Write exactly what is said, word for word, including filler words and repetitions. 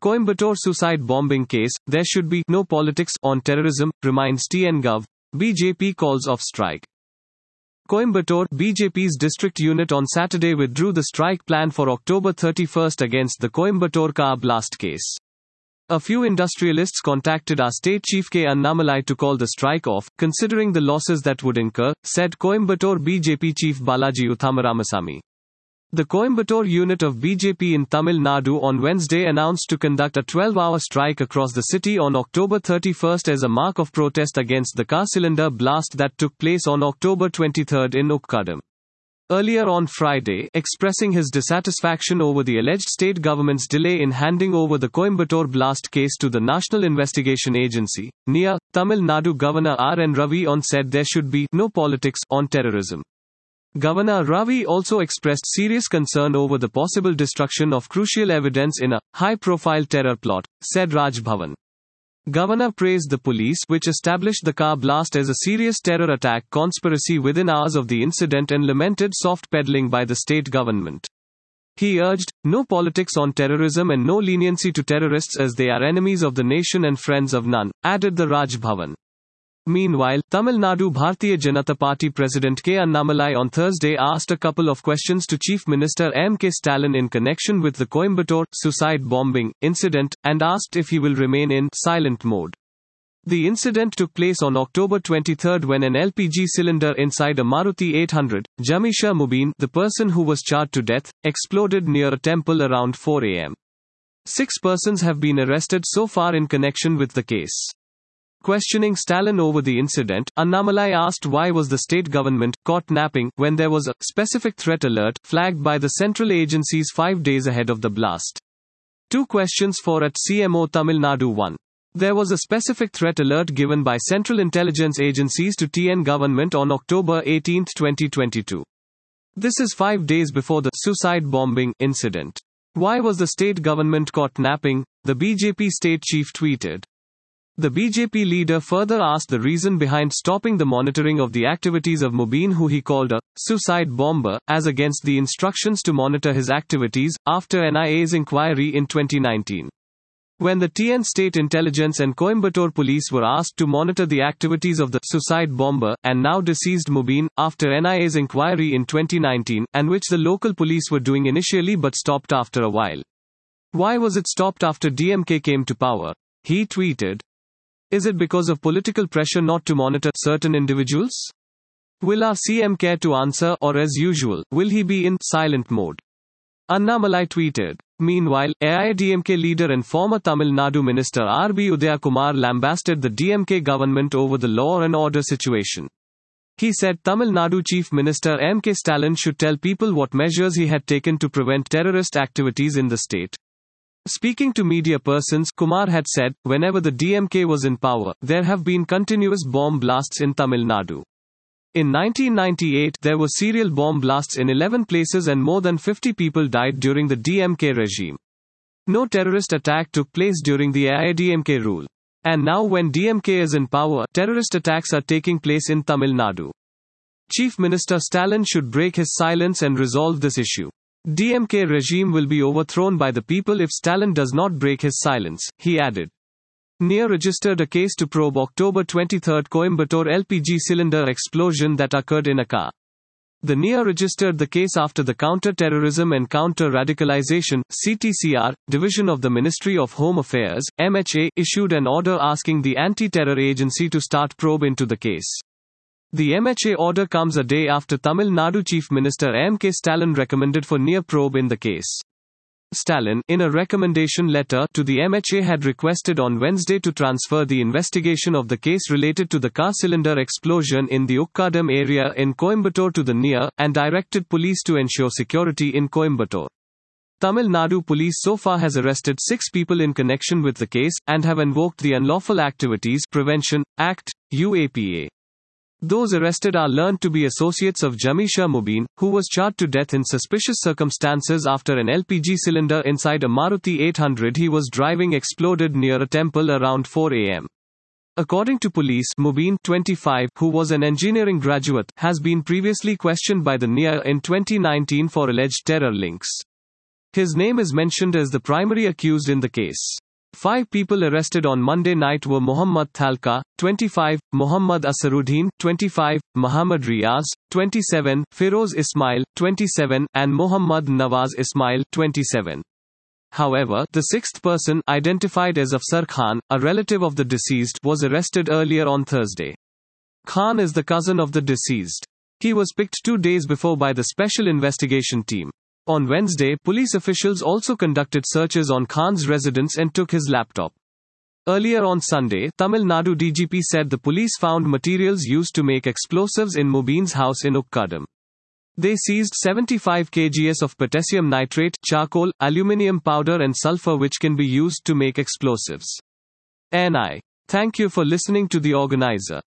Coimbatore suicide bombing case, there should be no politics on terrorism, reminds T N Gov. B J P calls off strike. Coimbatore, B J P's district unit on Saturday withdrew the strike plan for October thirty-first against the Coimbatore car blast case. A few industrialists contacted our state chief K. Annamalai to call the strike off, considering the losses that would incur, said Coimbatore B J P chief Balaji Uthamaramesamy. The Coimbatore unit of B J P in Tamil Nadu on Wednesday announced to conduct a twelve-hour strike across the city on October thirty-first as a mark of protest against the car cylinder blast that took place on October twenty-third in Ukkadam. Earlier on Friday, expressing his dissatisfaction over the alleged state government's delay in handing over the Coimbatore blast case to the National Investigation Agency, N I A, Tamil Nadu Governor R N Ravi on said there should be no politics on terrorism. Governor Ravi also expressed serious concern over the possible destruction of crucial evidence in a high-profile terror plot, said Raj Bhavan. Governor praised the police, which established the car blast as a serious terror attack conspiracy within hours of the incident, and lamented soft peddling by the state government. He urged, no politics on terrorism and no leniency to terrorists as they are enemies of the nation and friends of none, added the Raj Bhavan. Meanwhile, Tamil Nadu Bharatiya Janata Party President K. Annamalai on Thursday asked a couple of questions to Chief Minister M K Stalin in connection with the Coimbatore suicide bombing incident, and asked if he will remain in silent mode. The incident took place on October twenty-third when an L P G cylinder inside a Maruti eight hundred, Jamisha Mubin, the person who was charged to death, exploded near a temple around four a m Six persons have been arrested so far in connection with the case. Questioning Stalin over the incident, Annamalai asked why was the state government caught napping when there was a specific threat alert flagged by the central agencies five days ahead of the blast. Two questions for at C M O Tamil Nadu. one. There was a specific threat alert given by central intelligence agencies to T N government on October eighteenth twenty twenty-two. This is five days before the suicide bombing incident. Why was the state government caught napping? The B J P state chief tweeted. The B J P leader further asked the reason behind stopping the monitoring of the activities of Mubin, who he called a suicide bomber, as against the instructions to monitor his activities, after N I A's inquiry in twenty nineteen. When the T N State Intelligence and Coimbatore Police were asked to monitor the activities of the suicide bomber, and now deceased Mubin, after N I A's inquiry in twenty nineteen, and which the local police were doing initially but stopped after a while. Why was it stopped after D M K came to power? He tweeted. Is it because of political pressure not to monitor certain individuals? Will our C M care to answer, or as usual, will he be in silent mode? Annamalai tweeted. Meanwhile, A I A D M K leader and former Tamil Nadu minister R B Udayakumar lambasted the D M K government over the law and order situation. He said Tamil Nadu Chief Minister M K Stalin should tell people what measures he had taken to prevent terrorist activities in the state. Speaking to media persons, Kumar had said, whenever the D M K was in power, there have been continuous bomb blasts in Tamil Nadu. In nineteen ninety-eight, there were serial bomb blasts in eleven places and more than fifty people died during the D M K regime. No terrorist attack took place during the A I A D M K rule. And now when D M K is in power, terrorist attacks are taking place in Tamil Nadu. Chief Minister Stalin should break his silence and resolve this issue. D M K regime will be overthrown by the people if Stalin does not break his silence, he added. N I A registered a case to probe October twenty-third Coimbatore L P G cylinder explosion that occurred in a car. The N I A registered the case after the Counter-Terrorism and Counter-Radicalization (C T C R) Division of the Ministry of Home Affairs (M H A) issued an order asking the anti-terror agency to start probe into the case. The M H A order comes a day after Tamil Nadu Chief Minister M K Stalin recommended for N I A probe in the case. Stalin, in a recommendation letter to the M H A, had requested on Wednesday to transfer the investigation of the case related to the car cylinder explosion in the Ukkadam area in Coimbatore to the N I A, and directed police to ensure security in Coimbatore. Tamil Nadu police so far has arrested six people in connection with the case, and have invoked the Unlawful Activities Prevention Act, U A P A. Those arrested are learned to be associates of Jamisha Mubin, who was charged to death in suspicious circumstances after an L P G cylinder inside a Maruti eight hundred he was driving exploded near a temple around four a m According to police, Mubin, twenty-five, who was an engineering graduate, has been previously questioned by the N I A in twenty nineteen for alleged terror links. His name is mentioned as the primary accused in the case. Five people arrested on Monday night were Mohammad Thalka, twenty-five, Mohammad Asaruddin, twenty-five, Muhammad Riaz, twenty-seven, Firoz Ismail, twenty-seven, and Mohammad Nawaz Ismail, twenty-seven. However, the sixth person, identified as Afsar Khan, a relative of the deceased, was arrested earlier on Thursday. Khan is the cousin of the deceased. He was picked two days before by the Special Investigation Team. On Wednesday, police officials also conducted searches on Khan's residence and took his laptop. Earlier on Sunday, Tamil Nadu D G P said the police found materials used to make explosives in Mobeen's house in Ukkadam. They seized seventy-five kilograms of potassium nitrate, charcoal, aluminium powder and sulfur which can be used to make explosives. N I. Thank you for listening to the organizer.